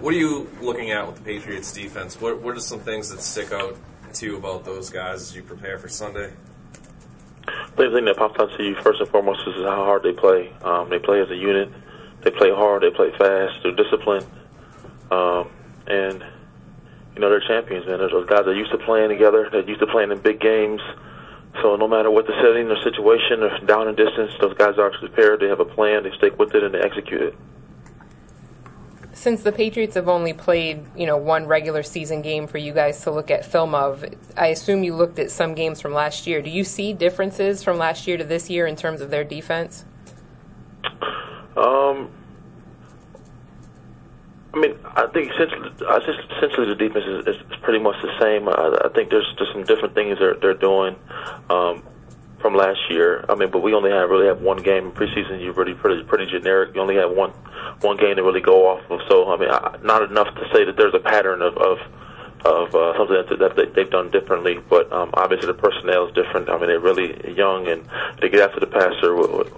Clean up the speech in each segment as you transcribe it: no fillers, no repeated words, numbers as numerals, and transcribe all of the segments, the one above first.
What are you looking at with the Patriots defense? What are some things that stick out to you about those guys as you prepare for Sunday? The thing that pops out to you first and foremost is how hard they play. They play as a unit. They play hard. They play fast. They're disciplined. And, they're champions, man. There's those guys that are used to playing together. They're used to playing in big games. So no matter what the setting or situation or down and distance, those guys are actually prepared. They have a plan. They stick with it, and they execute it. Since the Patriots have only played, one regular season game for you guys to look at film of, I assume you looked at some games from last year. Do you see differences from last year to this year in terms of their defense? I think essentially the defense is pretty much the same. I think there's just some different things they're doing from last year. But we only really have one game in preseason. You're really pretty generic. You only have one game to really go off of. So not enough to say that there's a pattern of something that they've done differently. But obviously the personnel is different. They're really young, and they get after the passer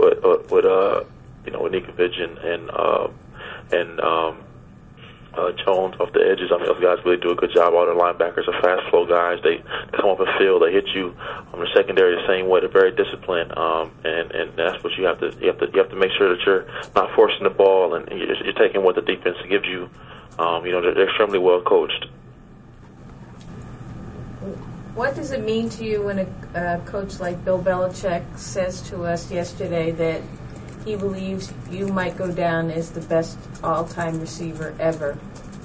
with Nikovic and Jones off the edges. Those guys really do a good job. All their linebackers are fast flow guys. They come up the field, they hit you on the secondary the same way. They're very disciplined, and that's what you have to make sure that you're not forcing the ball and you're taking what the defense gives you. They're extremely well coached. What does it mean to you when a coach like Bill Belichick says to us yesterday that he believes you might go down as the best all-time receiver ever?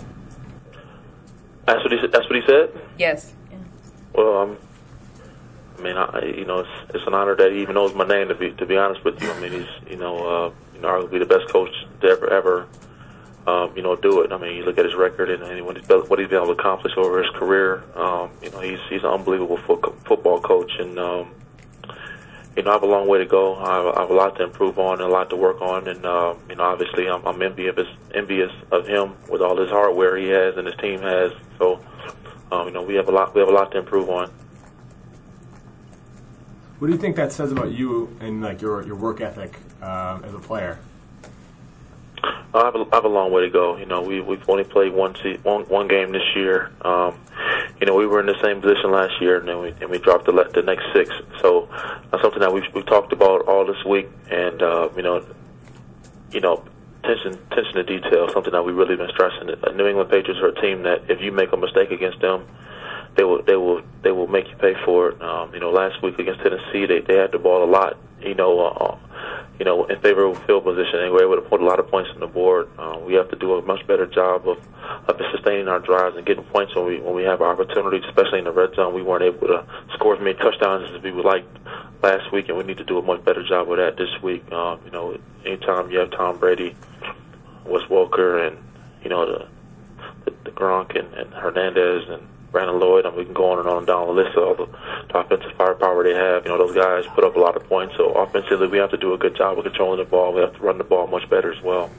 That's what he said? Yes. Yeah. Well, it's an honor that he even knows my name. To be honest with you, he's arguably the best coach to ever do it. You look at his record and what he's been able to accomplish over his career. He's an unbelievable football coach, and I have a long way to go. I have a lot to improve on and a lot to work on, and obviously I'm envious of him with all his hardware he has and his team has. So we have a lot to improve on. What do you think that says about you and your work ethic as a player? I have a long way to go. We've only played one game this year. We were in the same position last year, and we dropped the next 6. So that's something that we talked about all this week, and attention to detail, something that we've really been stressing. New England Patriots are a team that if you make a mistake against them, they will make you pay for it. Last week against Tennessee, they had the ball a lot. In favorable field position, and we're able to put a lot of points on the board. We have to do a much better job of sustaining our drives and getting points when we have opportunities, especially in the red zone. We weren't able to score as many touchdowns as we would like last week, and we need to do a much better job of that this week. Anytime you have Tom Brady, Wes Welker, and the Gronk and Hernandez and Brandon Lloyd, we can go on and down the list of all the offensive firepower they have. Those guys put up a lot of points. So offensively, we have to do a good job of controlling the ball. We have to run the ball much better as well.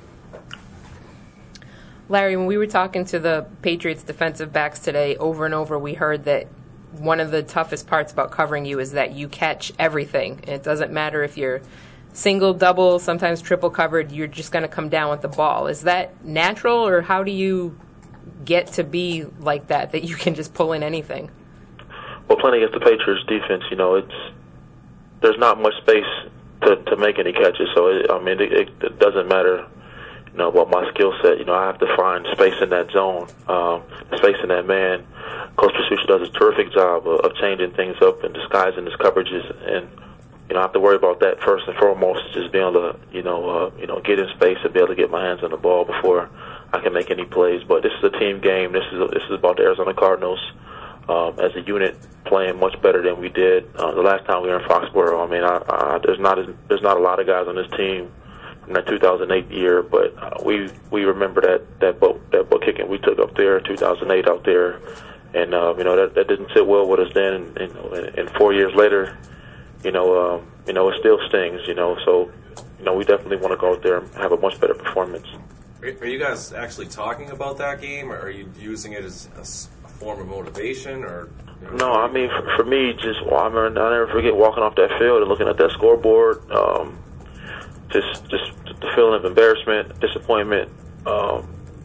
Larry, when we were talking to the Patriots defensive backs today, over and over we heard that one of the toughest parts about covering you is that you catch everything. It doesn't matter if you're single, double, sometimes triple covered, you're just going to come down with the ball. Is that natural, or how do you get to be like that you can just pull in anything? Well, playing against the Patriots defense, there's not much space to make any catches. So it doesn't matter, about my skill set. I have to find space in that zone, space in that man. Coach Patricia does a terrific job of changing things up and disguising his coverages, and I have to worry about that first and foremost. Just being able to get in space and be able to get my hands on the ball before I can make any plays. But this is a team game. This is about the Arizona Cardinals as a unit playing much better than we did the last time we were in Foxborough. There's not a lot of guys on this team from that 2008 year, but we remember that butt kicking we took up there in 2008 out there, and that didn't sit well with us then. And 4 years later, it still stings. So we definitely want to go out there and have a much better performance. Are you guys actually talking about that game, or are you using it as a form of motivation? Or No, for me, I'll never forget walking off that field and looking at that scoreboard. Just the feeling of embarrassment, disappointment.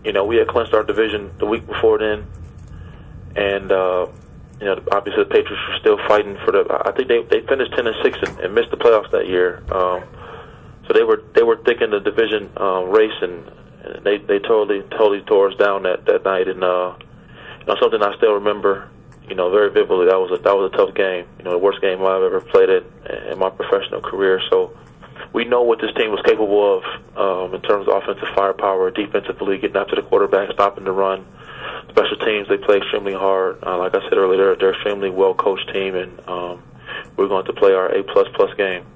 we had clinched our division the week before then, and obviously the Patriots were still fighting for the. I think they finished 10-6 and missed the playoffs that year. So they were thick in the division race, and they totally tore us down that night. And something I still remember, very vividly. That was a tough game. The worst game I've ever played in my professional career. So we know what this team was capable of in terms of offensive firepower, defensively, getting after the quarterback, stopping the run. Special teams, they play extremely hard. Like I said earlier, they're extremely well-coached team, and we're going to play our A++ game.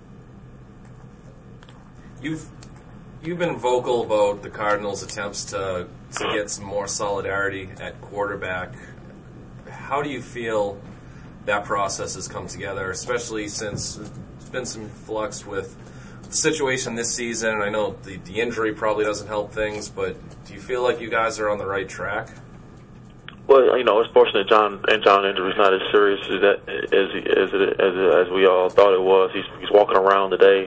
You've been vocal about the Cardinals' attempts to get some more solidarity at quarterback. How do you feel that process has come together, especially since there's been some flux with the situation this season? And I know the injury probably doesn't help things, but do you feel like you guys are on the right track? Well, it's fortunate John injury is not as serious as we all thought it was. He's walking around today.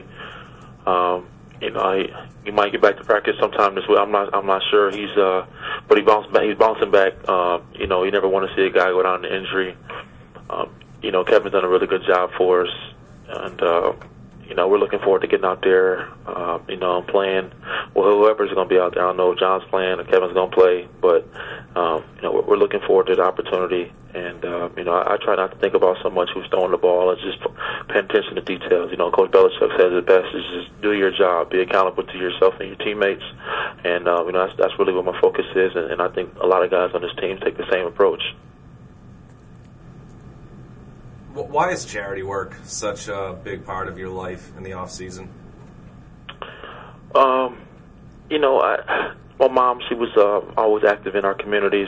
He might get back to practice sometime this week. I'm not sure. But he's bouncing back. You never want to see a guy go down to injury. Kevin's done a really good job for us, and we're looking forward to getting out there. And playing. Well, whoever's going to be out there, I don't know if John's playing or Kevin's going to play, but we're looking forward to the opportunity. And I try not to think about so much who's throwing the ball and just pay attention to details. Coach Belichick says it best: is just do your job, be accountable to yourself and your teammates. And that's really what my focus is. And I think a lot of guys on this team take the same approach. Why is charity work such a big part of your life in the off season? My mom, she was always active in our communities.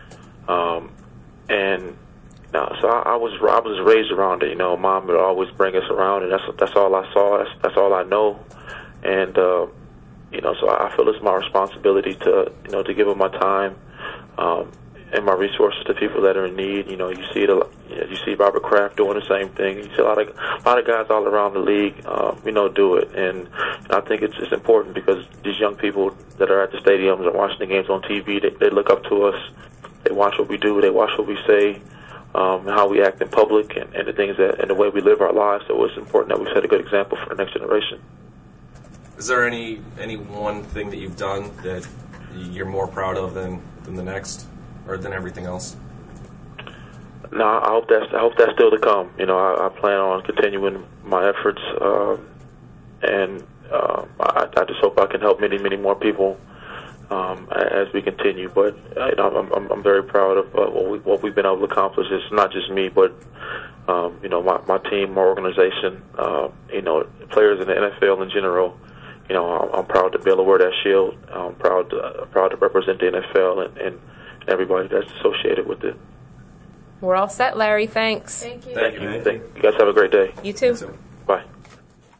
So I was raised around it. Mom would always bring us around, and that's all I saw. That's all I know. And so I feel it's my responsibility to give up my time and my resources to people that are in need. You see it. You see Robert Kraft doing the same thing. You see a lot of guys all around the league, do it. And I think it's important because these young people that are at the stadiums and watching the games on TV, they look up to us. They watch what we do. They watch what we say, how we act in public, and the things and the way we live our lives. So it's important that we set a good example for the next generation. Is there any one thing that you've done that you're more proud of than the next, or than everything else? No, I hope that's still to come. I plan on continuing my efforts, and I just hope I can help many more people as we continue. But I'm very proud of what we've been able to accomplish. It's not just me, but my team, my organization, players in the NFL in general. I'm proud to be able to wear that shield. I'm proud to represent the NFL and everybody that's associated with it. We're all set, Larry. Thanks. Thank you. Thank you. You guys have a great day. You too. So.